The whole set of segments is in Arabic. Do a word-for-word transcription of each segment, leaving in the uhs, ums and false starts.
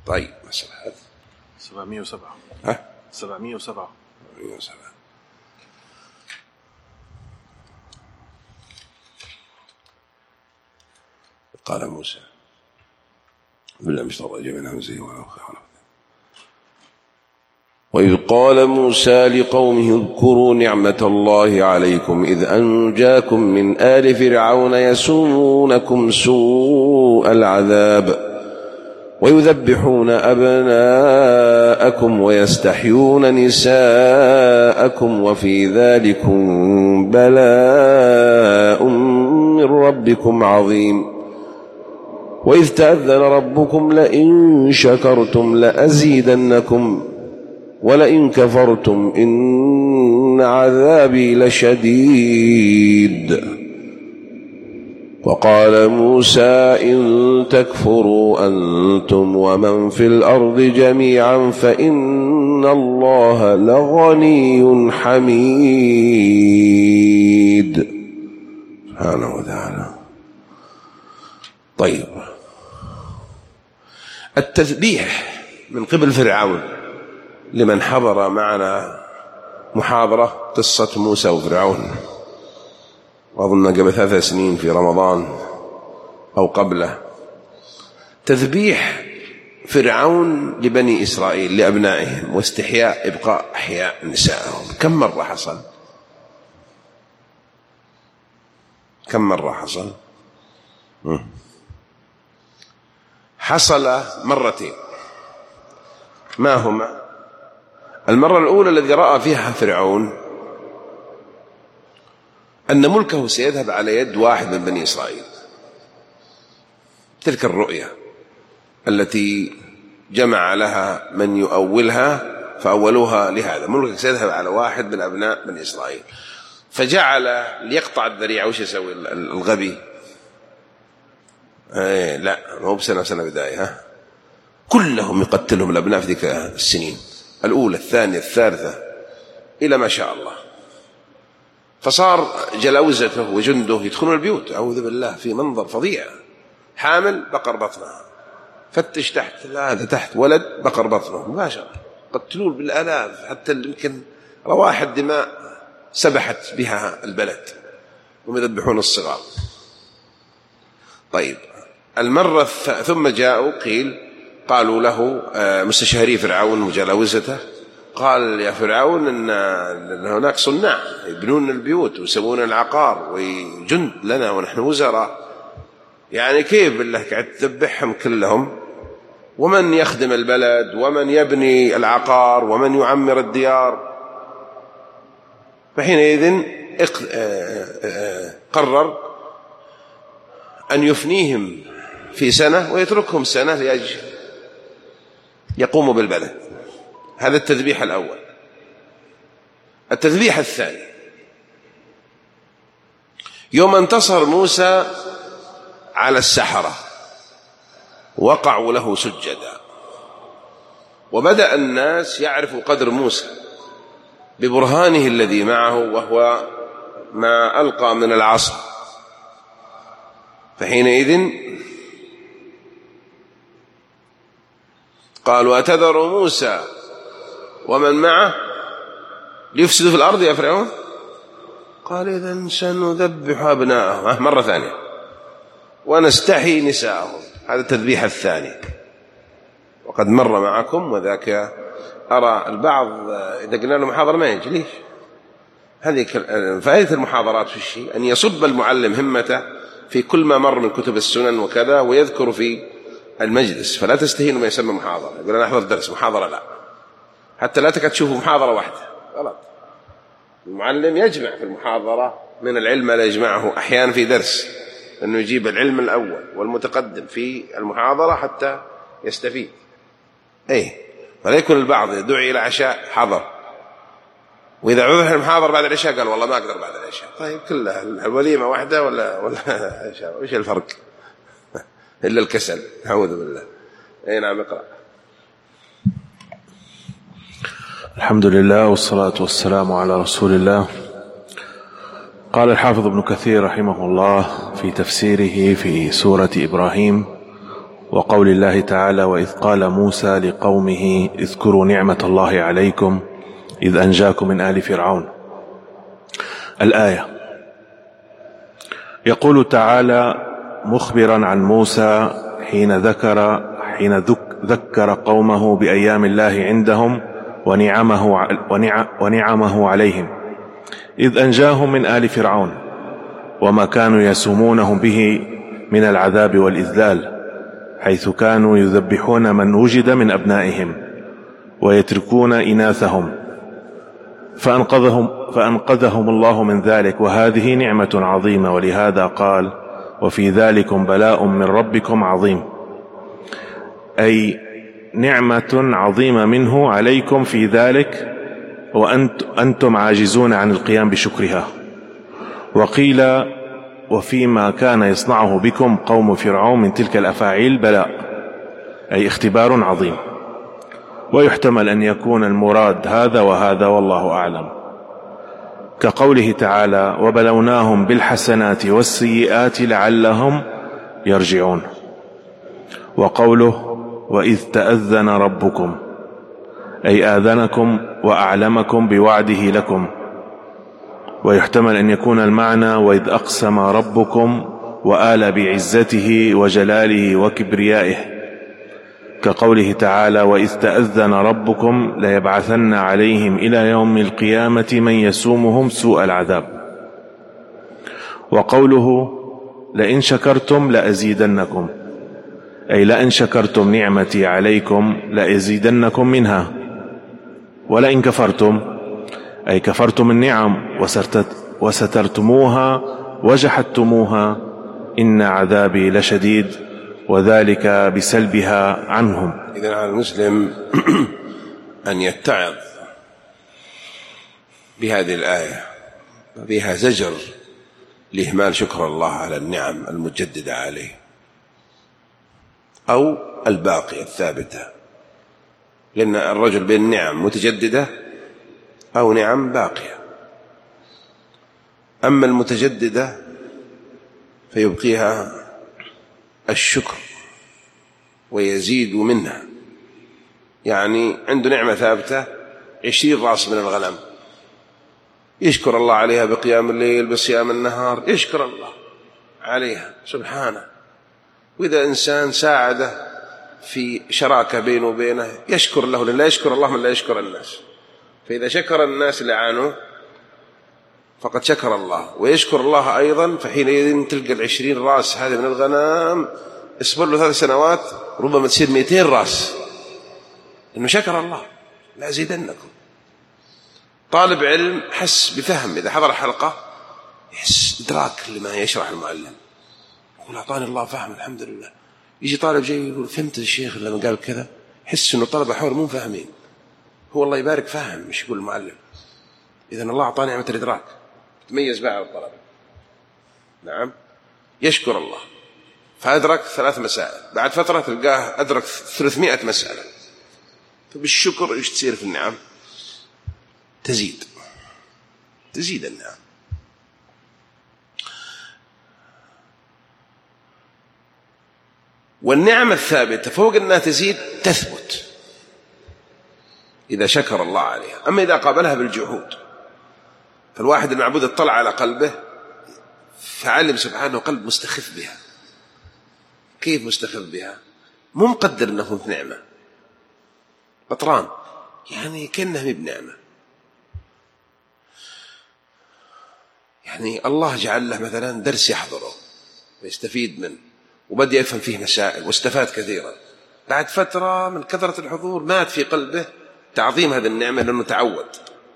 طيب مسألة سبعمائة وسبعة. ها سبعمائة وسبعة. سبعمائة وسبعة. قال موسى بالله مش ترجع من همزه ولا خير. وإذ قال موسى لقومه اذكروا نعمة الله عليكم إذ أنجاكم من آل فرعون يسومونكم سوء العذاب ويذبحون أبناءكم ويستحيون نساءكم وفي ذلكم بلاء من ربكم عظيم. وإذ تأذن ربكم لئن شكرتم لأزيدنكم ولئن كفرتم إن عذابي لشديد. وقال موسى إن تكفروا أنتم ومن في الأرض جميعا فإن الله لغني حميد سبحانه وتعالى. طيب، التذبيح من قبل فرعون لمن حضر معنا محاضرة قصة موسى وفرعون، وأظن قبل ثلاث سنين في رمضان أو قبله، تذبيح فرعون لبني إسرائيل لأبنائهم واستحياء إبقاء أحياء نسائهم كم مرة حصل؟ كم مرة حصل؟ حصل مرتين. ما هما؟ المرة الأولى الذي رأى فيها فرعون أن ملكه سيذهب على يد واحد من بني إسرائيل، تلك الرؤية التي جمع لها من يؤولها فأولوها لهذا، ملكك سيذهب على واحد من أبناء بني إسرائيل، فجعل ليقطع الذريعة. وش يسوي الغبي؟ ايه لا، مو بسنة سنة بداية، ها كلهم يقتلهم الأبناء في ذيك السنين الأولى الثانية الثالثة إلى ما شاء الله. فصار جلاوزته وجنده يدخلون البيوت، أعوذ بالله، في منظر فظيع، حامل بقر بطنها، فتش تحت، لا هذا تحت ولد بقر بطنه مباشرة، قتلون بالآلاف، حتى يمكن رواح الدماء سبحت بها البلد، ويذبحون الصغار. طيب، المرة ثم جاءوا قيل قالوا له مستشاري فرعون وجلاوزته، قال يا فرعون إن هناك صناع يبنون البيوت ويسوون العقار وجند لنا ونحن وزراء، يعني كيف بالله قاعد تذبحهم كلهم؟ ومن يخدم البلد ومن يبني العقار ومن يعمر الديار؟ فحينئذ قرر أن يفنيهم في سنة ويتركهم سنة لأجل يقوموا بالبلد. هذا التذبيح الأول. التذبيح الثاني، يوم انتصر موسى على السحرة وقعوا له سجدا، وبدأ الناس يعرفوا قدر موسى ببرهانه الذي معه وهو ما ألقى من العصا. فحينئذ قالوا أتذر موسى ومن معه ليفسدوا في الأرض يا فرعون؟ قال إذن سنذبح أبناءهم مرة ثانية ونستحي نساءهم. هذا التذبيح الثاني، وقد مر معكم، وذاك أرى البعض إذا قلنا له محاضرة ما يجي. ليش؟ هذه فائدة المحاضرات في الشيء أن يصب المعلم همته في كل ما مر من كتب السنن وكذا ويذكر في المجلس، فلا تستهين ما يسمى محاضرة. يقول أنا أحضر درس، محاضرة لا، حتى لا تكاد تشوفوا محاضرة واحدة، غلط. المعلم يجمع في المحاضرة من العلم لا يجمعه أحيانا في درس، أنه يجيب العلم الأول والمتقدم في المحاضرة حتى يستفيد. أي فلا يكون البعض دعي إلى عشاء حضر، وإذا عذر المحاضرة بعد العشاء قال والله ما أقدر بعد العشاء. طيب كلها الوليمة واحدة ولا ولا عشاء؟ وش الفرق؟ إلا الكسل، أعوذ بالله. أي نعم، اقرأ. الحمد لله والصلاة والسلام على رسول الله. قال الحافظ ابن كثير رحمه الله في تفسيره في سورة إبراهيم: وقول الله تعالى: وإذ قال موسى لقومه اذكروا نعمة الله عليكم إذ أنجاكم من آل فرعون. الآية. يقول تعالى مخبرا عن موسى حين ذكر حين ذكر قومه بأيام الله عندهم ونعمه, ونعمه عليهم إذ أنجاهم من آل فرعون وما كانوا يسومونهم به من العذاب والإذلال، حيث كانوا يذبحون من وجد من أبنائهم ويتركون إناثهم، فأنقذهم, فأنقذهم الله من ذلك، وهذه نعمة عظيمة. ولهذا قال: وفي ذلكم بلاء من ربكم عظيم، أي نعمة عظيمة منه عليكم في ذلك وأنتم عاجزون عن القيام بشكرها. وقيل: وفيما كان يصنعه بكم قوم فرعون من تلك الأفاعيل بلاء، أي اختبار عظيم. ويحتمل أن يكون المراد هذا وهذا، والله أعلم، كقوله تعالى: وبلوناهم بالحسنات والسيئات لعلهم يرجعون. وقوله: وإذ تأذن ربكم، أي آذنكم وأعلمكم بوعده لكم. ويحتمل أن يكون المعنى: وإذ أقسم ربكم وآل بعزته وجلاله وكبريائه، كقوله تعالى: وإذ تأذن ربكم ليبعثن عليهم إلى يوم القيامة من يسومهم سوء العذاب. وقوله: لئن شكرتم لأزيدنكم، أي لئن شكرتم نعمتي عليكم لأزيدنكم منها، ولئن كفرتم، أي كفرتم النعم وسترتموها وجحدتموها، إن عذابي لشديد، وذلك بسلبها عنهم. إذن على المسلم أن يتعظ بهذه الآية، فيها زجر لإهمال شكر الله على النعم المجددة عليه أو الباقية الثابتة، لأن الرجل بين نعم متجددة أو نعم باقية. أما المتجددة فيبقيها الشكر ويزيد منها، يعني عنده نعمة ثابتة عشرين راس من الغنم، يشكر الله عليها بقيام الليل بصيام النهار، يشكر الله عليها سبحانه. وإذا إنسان ساعده في شراكة بينه وبينه يشكر له، لأن لا يشكر الله من لا يشكر الناس. فإذا شكر الناس لعانه فقد شكر الله، ويشكر الله أيضا، فحينئذ تلقى العشرين راس هذه من الغنم اصبر له ثلاث سنوات ربما تصير مئتين راس، إنه شكر الله. لا أزيدنكم. طالب علم حس بفهم، إذا حضر حلقة يحس إدراك لما يشرح المعلم، يقول أعطاني الله فهم الحمد لله. يجي طالب جاي يقول فهمت الشيخ لما قال كذا، يحس إنه طلبة حول مو فاهمين، هو الله يبارك فهم مش يقول المعلم. إذن الله أعطاني نعمة الإدراك، تميز بقى على الطلبة. نعم، يشكر الله، فأدرك ثلاث مسائل، بعد فترة تلقاه أدرك ثلاثمائة مسألة. فبالشكر إيش تصير في النعم؟ تزيد تزيد النعم. والنعمة الثابتة فوق أنها تزيد تثبت إذا شكر الله عليها. أما إذا قابلها بالجحود، فالواحد المعبود اطلع على قلبه فعلم سبحانه قلب مستخف بها. كيف مستخف بها؟ مو مقدر أنه في نعمة، بطران، يعني كأنه بنعمة. يعني الله جعل له مثلا درس يحضره ويستفيد منه وبدأ يفهم فيه مسائل واستفاد كثيرا. بعد فترة من كثرة الحضور مات في قلبه تعظيم هذه النعمة، لأنه تعود،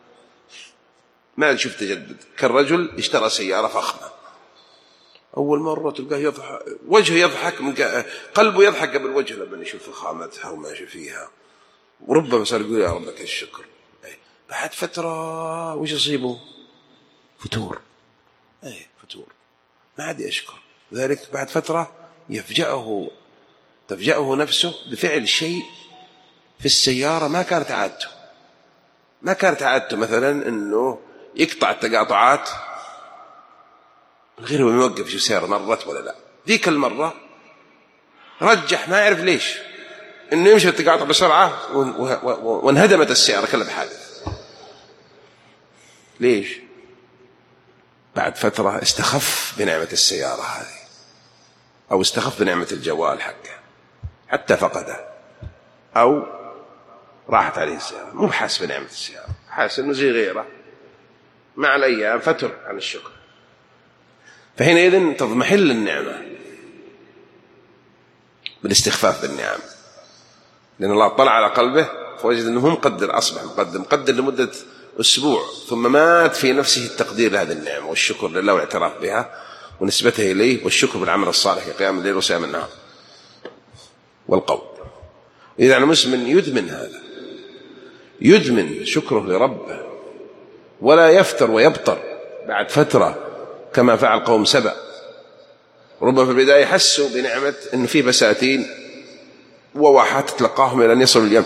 ما يشوف تجدد. كالرجل اشترى سيارة فخمة، أول مرة تلقاه يضحك، وجهه يضحك، من قلبه يضحك قبل وجهه لما يشوف فخامتها وماشي فيها، وربما صار يقول يا رب لك الشكر. بعد فترة وش يصيبه؟ فتور، أي فتور، ما عاد يشكر. ذلك بعد فترة يفجأه تفجأه نفسه بفعل شيء في السيارة ما كانت عادته ما كانت عادته مثلا أنه يقطع التقاطعات غير ما يوقف شو سيارة مرت ولا لا. ذيك المرة رجح ما يعرف ليش إنه يمشي التقاطع بسرعة وانهدمت السيارة كلها بحادث. ليش؟ بعد فترة استخف بنعمة السيارة هذه، أو استخف بنعمة الجوال حقه حتى فقده، أو راحت عليه السيارة، مو بحاس بنعمة السيارة، حاس إنه زي غيره، مع الأيام فتر عن الشكر. فحينئذ تضمحل النعمة بالاستخفاف بالنعم، لأن الله طلع على قلبه فوجد أنه هم مقدر، أصبح مقدر مقدر لمدة أسبوع، ثم مات في نفسه التقدير لهذه النعمة والشكر لله والاعتراف بها ونسبتها إليه، والشكر بالعمل الصالح في قيام الليل وصيام النهار والقول. إذا المسلم يدمن هذا، يدمن شكره لربه، ولا يفتر ويبطر بعد فترة كما فعل قوم سبأ. ربما في البداية حسوا بنعمة أن في بساتين وواحات تلقاهم إلى أن يصلوا اليمن،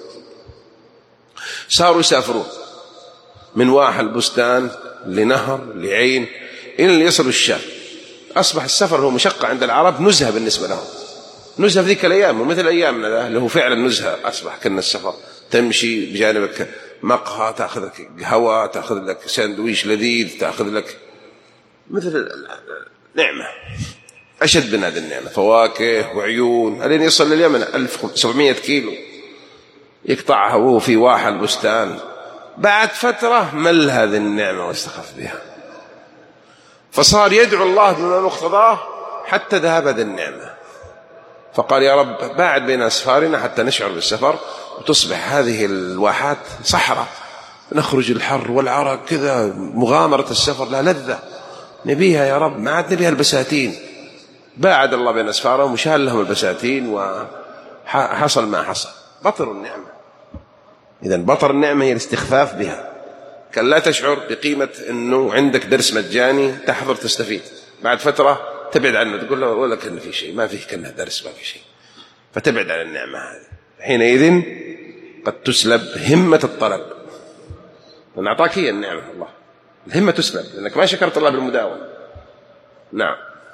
صاروا يسافرون من واحة البستان لنهر لعين إلى أن يصلوا الشام. أصبح السفر هو مشقة عند العرب نزهة بالنسبة لهم، نزهة في ذيك الأيام ومثل أيامنا ذا اللي هو فعلا نزهة. أصبح كنا السفر تمشي بجانبك مقهى، تأخذ لك قهوة، تأخذ لك ساندويش لذيذ، تأخذ لك مثل نعمة أشد من هذه النعمة، فواكه وعيون. ألين يصل لليمن ألف وسبعمائة كيلو يقطعها وهو في واحة البستان. بعد فترة مل هذه النعمة واستخف بها، فصار يدعو الله بما مقتضاه حتى ذهب هذه النعمة. فقال يا رب باعد بين أسفارنا حتى نشعر بالسفر وتصبح هذه الواحات صحراء، نخرج الحر والعرق كذا، مغامرة السفر لا لذة نبيها يا رب، ما عاد نبيها البساتين. باعد الله بين أسفارهم وشال لهم البساتين وحصل ما حصل، بطر النعمة. إذن بطر النعمة هي الاستخفاف بها، كان لا تشعر بقيمة أنه عندك درس مجاني تحضر تستفيد، بعد فترة تبعد عنه، تقول له ولا كان في شيء، ما فيه كأنه درس، ما في شيء، فتبعد عن النعمة هذه. حينئذ قد تسلب همة الطلب، لأن أعطاك هي النعمة الله، الهمة تسلب لأنك ما شكرت الله بالمداومة. نعم.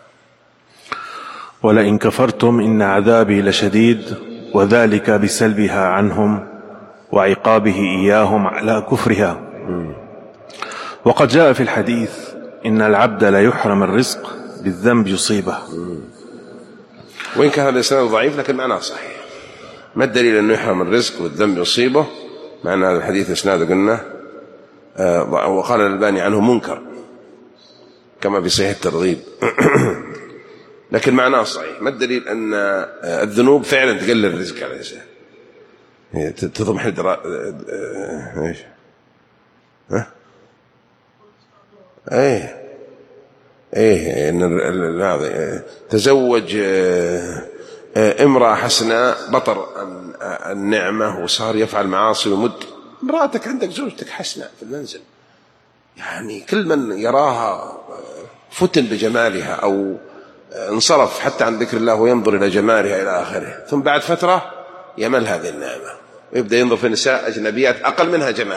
ولئن كفرتم إن عذابي لشديد، وذلك بسلبها عنهم وعقابه إياهم على كفرها. وقد جاء في الحديث إن العبد لا يحرم الرزق بالذنب يصيبه. وإن كان هذا الإسناد ضعيف لكن معناه صحيح. ما الدليل أنه يحرم الرزق والذنب يصيبه؟ معنى هذا الحديث إسناده قلنا آه وقال الألباني عنه منكر كما في صحيح الترغيب لكن معناه صحيح. ما الدليل أن الذنوب فعلا تقلل الرزق على الإنسان، تضمح الدرا... ايش ها ايه ايه ان هذا تزوج امرأة حسناء بطر النعمة وصار يفعل معاصي ومد. امرأتك عندك زوجتك حسناء في المنزل، يعني كل من يراها فتن بجمالها أو انصرف حتى عن ذكر الله وينظر إلى جمالها إلى آخره، ثم بعد فترة يمل هذه النعمة ويبدأ ينظر في نساء أجنبيات أقل منها جمال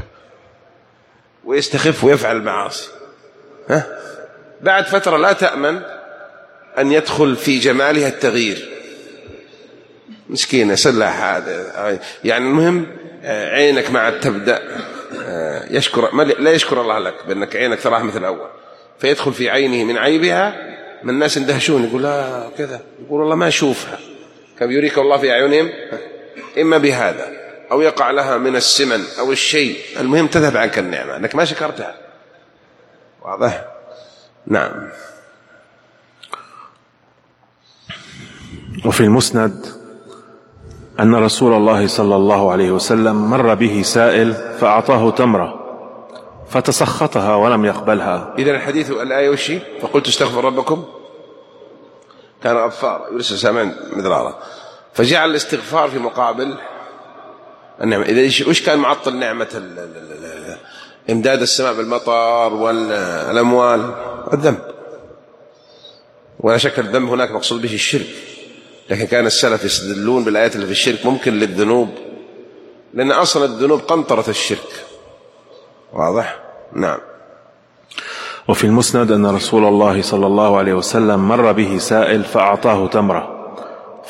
ويستخف ويفعل المعاصي. ها؟ بعد فترة لا تأمن أن يدخل في جمالها التغيير، مسكينة سلاح هذا. يعني المهم عينك مع تبدأ يشكر لا يشكر الله لك بأنك عينك تراها مثل الأول، فيدخل في عينه من عيبها. من الناس اندهشون يقول لا كذا، يقول الله ما أشوفها، كم يريك الله في أعينهم إما بهذا أو يقع لها من السمن أو الشيء، المهم تذهب عنك النعمة أنك ما شكرتها. واضح؟ نعم. وفي المسند أن رسول الله صلى الله عليه وسلم مر به سائل فأعطاه تمرة فتسخطها ولم يقبلها. إذن الحديث الآية وشي فقلت استغفر ربكم كان غفارا يرسل سامعا مدرارا، فجعل الاستغفار في مقابل النعمة. إذا وش كان معطل نعمة إمداد السماء بالمطر والأموال؟ الذنب. ولا شك الذنب هناك مقصود به الشرك، لكن كان السلف يستدلون بالآيات اللي في الشرك ممكن للذنوب، لأن أصل الذنوب قنطرة الشرك. واضح؟ نعم. وفي المسند أن رسول الله صلى الله عليه وسلم مر به سائل فأعطاه تمرة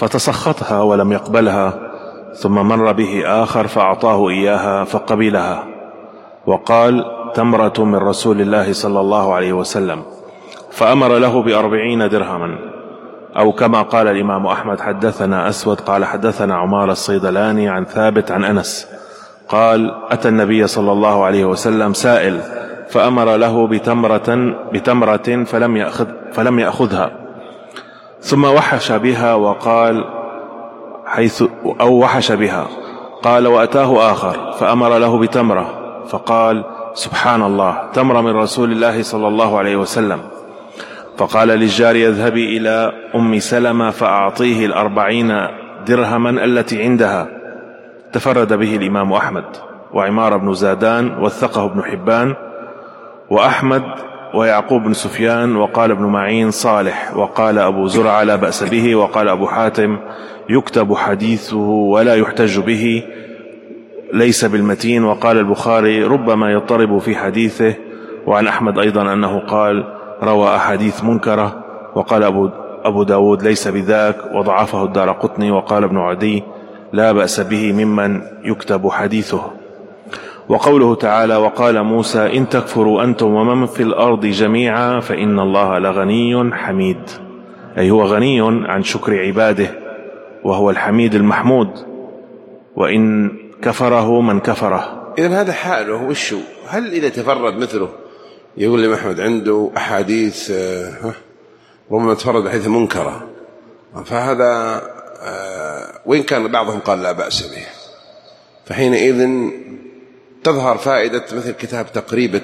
فتسخطها ولم يقبلها، ثم مر به آخر فأعطاه إياها فقبلها، وقال: تمرة من رسول الله صلى الله عليه وسلم، فأمر له بأربعين درهما. أو كما قال الإمام أحمد: حدثنا أسود قال حدثنا عمار الصيدلاني عن ثابت عن أنس قال: أتى النبي صلى الله عليه وسلم سائل فأمر له بتمرة, بتمرة فلم, يأخذ فلم يأخذها، ثم وحش بها وقال حيث أو وحش بها قال: وأتاه آخر فأمر له بتمرة فقال: سبحان الله، تمر من رسول الله صلى الله عليه وسلم. فقال للجارية: اذهبي إلى أم سلمة فأعطيه الأربعين درهما التي عندها. تفرد به الإمام أحمد وعمار بن زادان وثقه ابن حبان وأحمد ويعقوب بن سفيان، وقال ابن معين صالح، وقال أبو زرع لا بأس به، وقال أبو حاتم يكتب حديثه ولا يحتج به، ليس بالمتين، وقال البخاري ربما يضطرب في حديثه. وعن أحمد أيضا أنه قال روى أحاديث منكرة، وقال أبو, أبو داود ليس بذاك، وضعفه الدارقطني، وقال ابن عدي لا بأس به ممن يكتب حديثه. وقوله تعالى: وقال موسى إن تكفروا أنتم ومن في الأرض جميعا فإن الله لغني حميد، أي هو غني عن شكر عباده، وهو الحميد المحمود، وإن كفره من كفره. إذن هذا حاله وشو؟ هل إذا تفرد مثله يقول لي محمد عنده أحاديث ربما تفرد بحديث منكرة، فهذا وإن كان بعضهم قال لا بأس به، فحينئذ تظهر فائدة مثل كتاب تقريب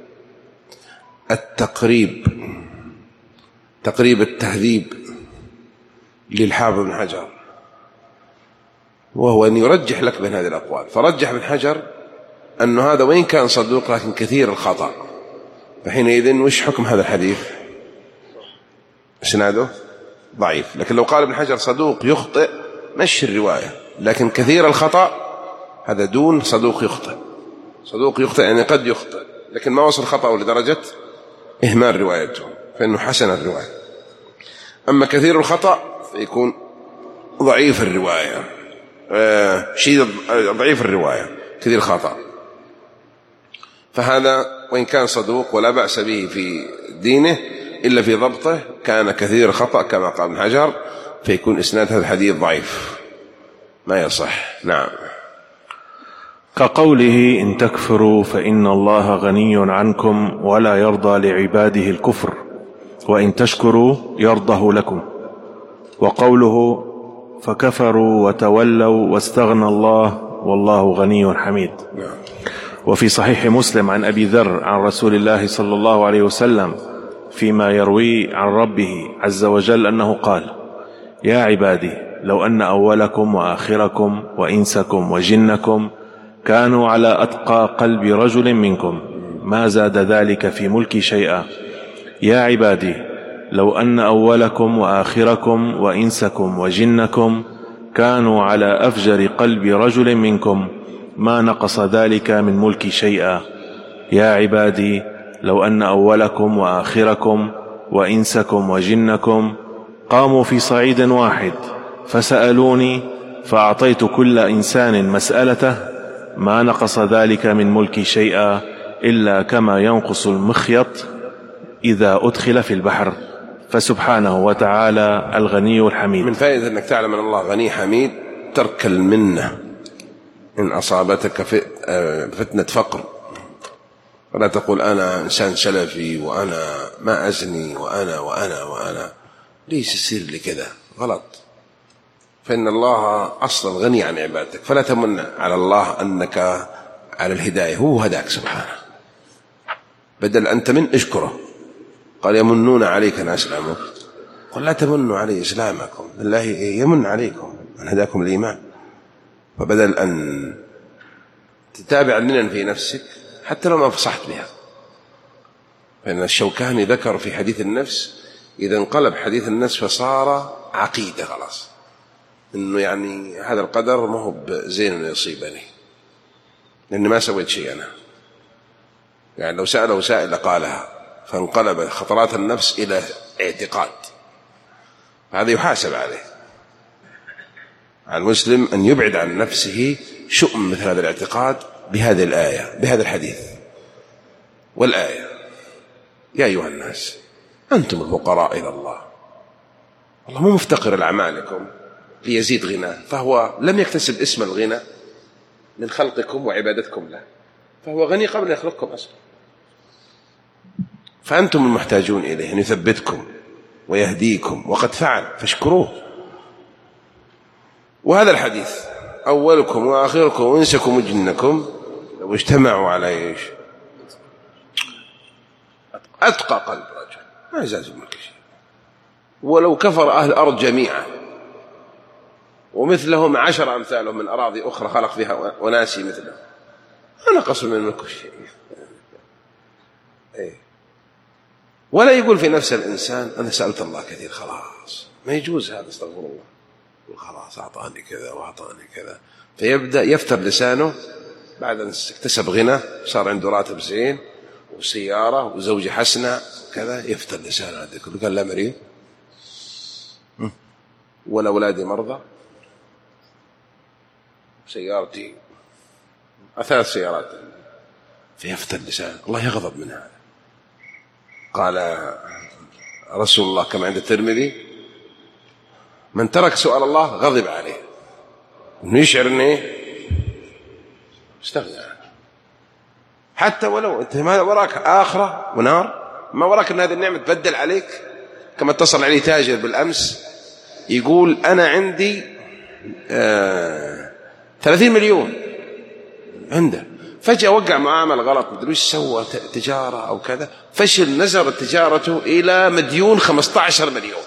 التقريب تقريب التهذيب للحافظ بن حجر، وهو أن يرجح لك بين هذه الأقوال. فرجح ابن حجر أن هذا وإن كان صدوق لكن كثير الخطأ، فحينئذ وش حكم هذا الحديث؟ اسناده ضعيف. لكن لو قال ابن حجر صدوق يخطئ مشي الرواية، لكن كثير الخطأ هذا دون صدوق يخطئ. صدوق يخطئ يعني قد يخطئ لكن ما وصل خطأه لدرجة إهمال روايته، فإنه حسن الرواية. أما كثير الخطأ فيكون ضعيف الرواية، آه شيء ضعيف الرواية كثير خطأ. فهذا وإن كان صدوق ولا بأس به في دينه إلا في ضبطه، كان كثير خطأ كما قال ابن حجر، فيكون إسناد هذا الحديث ضعيف ما يصح. نعم. كقوله إن تكفروا فإن الله غني عنكم ولا يرضى لعباده الكفر، وإن تشكروا يرضه لكم. وقوله فكفروا وتولوا واستغنى الله والله غني حميد. وفي صحيح مسلم عن أبي ذر عن رسول الله صلى الله عليه وسلم فيما يروي عن ربه عز وجل أنه قال: يا عبادي لو أن أولكم وآخركم وإنسكم وجنكم كانوا على أتقى قلب رجل منكم ما زاد ذلك في ملكي شيئا. يا عبادي لو أن أولكم وآخركم وإنسكم وجنكم كانوا على أفجر قلب رجل منكم ما نقص ذلك من ملكي شيئا. يا عبادي لو أن أولكم وآخركم وإنسكم وجنكم قاموا في صعيد واحد فسألوني فأعطيت كل إنسان مسألته ما نقص ذلك من ملكي شيئا إلا كما ينقص المخيط إذا أدخل في البحر. فسبحانه وتعالى الغني الحميد. من فائدة أنك تعلم أن الله غني حميد ترك المنة إن أصابتك فتنة فقر، ولا تقول أنا إنسان سلفي وأنا ما أزني وأنا وأنا وأنا ليش يصير لي كذا، غلط. فإن الله أصلا غني عن عبادتك، فلا تمن على الله أنك على الهداية، هو هداك سبحانه، بدل أن تمن اشكره. قال يمنون عليك أن أسلموا، قل لا تمنوا علي إسلامكم، الله يمن عليكم أن هداكم الإيمان. فبدل أن تتابع المنن في نفسك حتى لو ما فصحت بها، فإن الشوكاني ذكر في حديث النفس إذا انقلب حديث النفس فصار عقيدة خلاص، إنه يعني هذا القدر ما هو زين إنه يصيبني لأني ما سويت شيء أنا. يعني لو سأله سائل قالها فانقلب خطرات النفس إلى اعتقاد، هذا يحاسب عليه. على المسلم أن يبعد عن نفسه شؤم مثل هذا الاعتقاد بهذه الآية بهذا الحديث. والآية: يا أيها الناس أنتم الفقراء إلى الله. الله مو مفتقر لأعمالكم ليزيد غناه، فهو لم يكتسب اسم الغنى من خلقكم وعبادتكم له، فهو غني قبل يخلقكم أصلا، فأنتم المحتاجون إليه أن يثبتكم ويهديكم، وقد فعل فاشكروه. وهذا الحديث: أولكم وآخركم وإنسكم وجنكم لو اجتمعوا على إيش؟ أتقى قلب رجل ما يزال الملك شيء، ولو كفر أهل الأرض جميعا ومثلهم عشر أمثالهم من أراضي أخرى خلق فيها وناسي مثله ما نقص من الملك شيء. إيه. ولا يقول في نفس الإنسان أنا سألت الله كثير خلاص، ما يجوز هذا، استغفر الله، خلاص أعطاني كذا وأعطاني كذا، فيبدأ يفتر لسانه بعد أن اكتسب غنى، صار عنده راتب زين وسيارة وزوجة حسنة كذا، يفتر لسانه هذا كله، قال لا مريض ولا أولادي مرضى، سيارتي ثلاث سيارات، فيفتر لسانه، الله يغضب من هذا. قال رسول الله كما عند الترمذي: من ترك سؤال الله غضب عليه، انه يشعر انه استغنى عنه، حتى ولو انت ما وراك آخرة ونار، ما وراك ان هذه النعمة تبدل عليك. كما اتصل عليه تاجر بالأمس يقول أنا عندي آه ثلاثين مليون عنده، فجأة وقع معامل غلط، مدري ايش سوى، تجارة أو كذا، فشل، نزلت تجارته إلى مديون خمسة عشر مليون،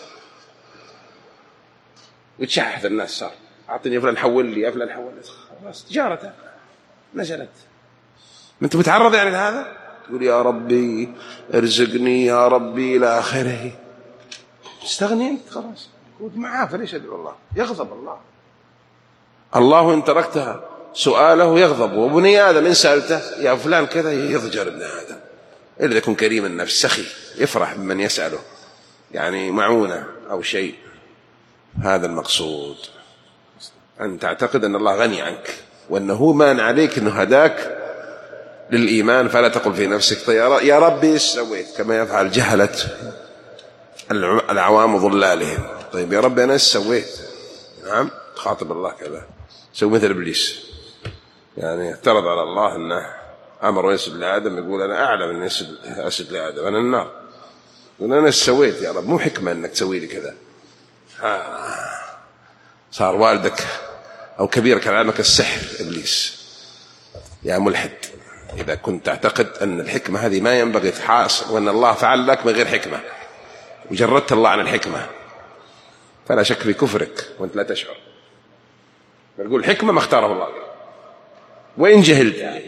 وتشحذ الناس، صار أعطني يا فلان حول لي، يا فلان حول لي، خلاص تجارته نزلت. ما أنت متعرض يعني لهذا، تقول يا ربي ارزقني يا ربي إلى آخره، استغني أنت خلاص، قول معاه، فليش أدعو الله؟ يغضب الله. الله إن تركتها سؤاله يغضب، وبني آدم إن سألته يا فلان كذا يضجر ابن آدم، إلا يكون كريم النفس سخي، يفرح بمن يسأله يعني معونة أو شيء. هذا المقصود، أن تعتقد أن الله غني عنك، وأنه مان عليك أنه هداك للإيمان، فلا تقل في نفسك طيب يا ربي إيش سويت، كما يفعل جهلة العوام ضلالهم. طيب يا ربي أنا إيش سويت؟ نعم، خاطب الله كذا، سوي مثل إبليس، يعني اعترض على الله أنه أمر يسجد لآدم، يقول أنا أعلم أن أسجد لآدم، أنا النار، يقول أنا إيش سويت يا رب؟ مو حكمة أنك تسوي لي كذا. آه. صار والدك أو كبيرك علمك السحر إبليس يا ملحد، إذا كنت تعتقد أن الحكمة هذه ما ينبغي تحاصل، وأن الله فعل لك من غير حكمة وجردت الله عن الحكمة، فلا شك في كفرك وأنت لا تشعر. نقول الحكمة ما اختاره الله وإن جهلت،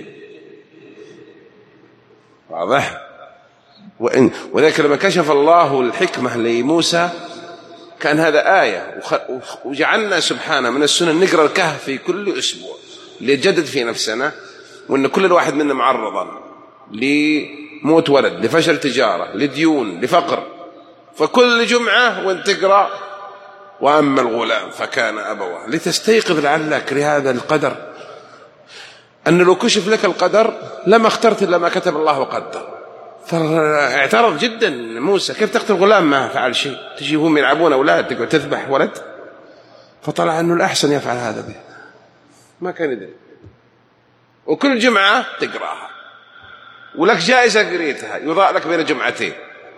واضح؟ وإن وذلك لما كشف الله الحكمة لموسى كان هذا آية، وجعلنا سبحانه من السنة نقرأ الكهف في كل أسبوع ليجدد في نفسنا، وأن كل واحد منا معرضا لموت ولد، لفشل تجارة، لديون، لفقر، فكل جمعة وانت تقرأ وأما الغلام فكان أبوه، لتستيقظ لعلك لهذا القدر، أن لو كشف لك القدر لما اخترت إلا ما كتب الله وقدر. فاعترض جدا موسى، كيف تقتل غلام ما فعل شيء، تجي هم يلعبون أولاد تقعد تذبح ولد؟ فطلع أنه الأحسن يفعل هذا به، ما كان يدري، وكل جمعة تقرأها ولك جائزة قريتها يضاء لك بين جمعتين.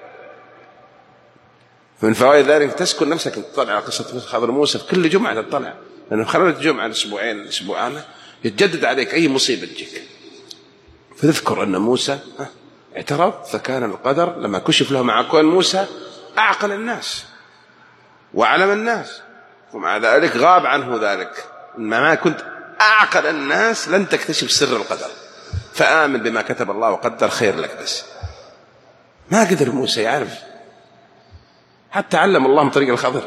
من فوائد ذلك تسكن نفسك تطلع على قصة خضر موسى في كل جمعة تطلع، لأنه خلال الجمعة الأسبوعين أسبوعان يتجدد عليك أي مصيبة تجيك، فتذكر أن موسى اعترض، فكان القدر لما كشف له مع كون موسى أعقل الناس وعلم الناس، ومع ذلك غاب عنه ذلك، ما كنت أعقل الناس لن تكتشف سر القدر، فآمن بما كتب الله وقدر خير لك. بس ما قدر موسى يعرف، حتى علم الله من طريق الخضر،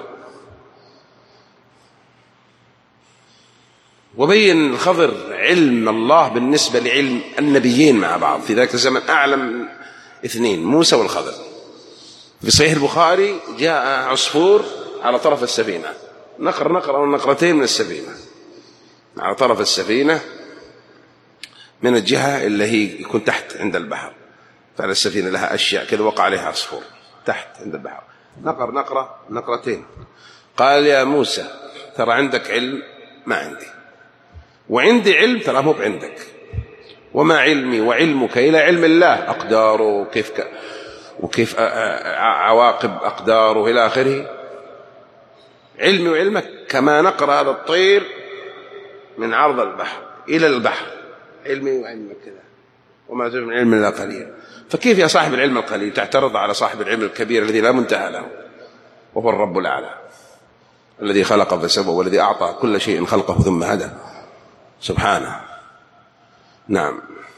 وبين الخضر علم الله بالنسبة لعلم النبيين مع بعض في ذاك الزمن، أعلم اثنين موسى والخضر. في صحيح البخاري جاء عصفور على طرف السفينة نقر نقر أو نقرتين من السفينة على طرف السفينة من الجهة اللي هي يكون تحت عند البحر، فعلى السفينة لها أشياء كذا وقع عليها عصفور تحت عند البحر، نقر نقرة نقرتين. قال يا موسى ترى عندك علم ما عندي، وعندي علم ترى مو بعندك، وما علمي وعلمك إلى علم الله، أقداره كيف ك... وكيف عواقب أقداره إلى آخره. علمي وعلمك كما نقر هذا الطير من عرض البحر إلى البحر، علمي وعلمك كذا، وما زال من علم الله قليل. فكيف يا صاحب العلم القليل تعترض على صاحب العلم الكبير الذي لا منتهى له، وهو الرب الأعلى الذي خلق فسوى والذي أعطى كل شيء خلقه ثم هدى سبحانه. نعم.